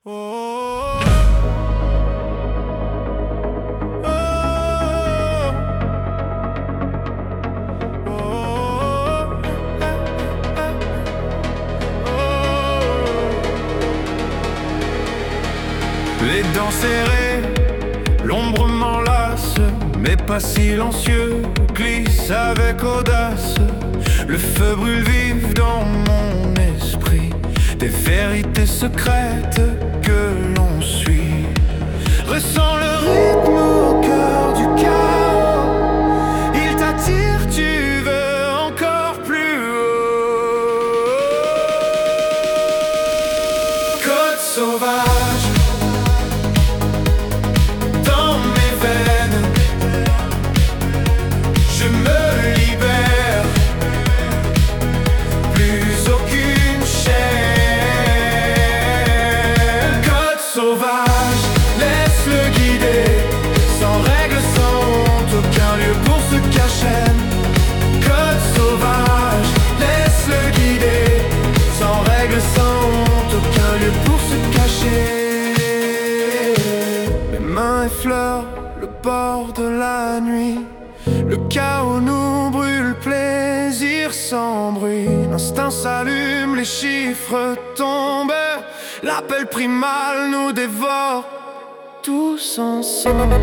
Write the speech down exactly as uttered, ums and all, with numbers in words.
Oh, oh, oh, oh, les dents serrées, l'ombre m'enlace, mais pas silencieux, glisse avec audace. Le feu brûle vif dans mon esprit, des vérités secrètes que l'on suit. Ressens le rythme au cœur du chaos, il t'attire, tu veux encore plus haut. Côte sauvage, dans mes veines, je me libère, plus aucune chaîne. Côte sauvage, laisse-le guider, sans règle, sans honte, aucun lieu pour se cacher. Côte sauvage, laisse-le guider, sans règle, sans honte, aucun lieu pour se cacher. Mes mains effleurent le bord de la nuit, le chaos nous brûle, plaisir sans bruit. L'instinct s'allume, les chiffres tombent, l'appel primal nous dévore tous ensemble.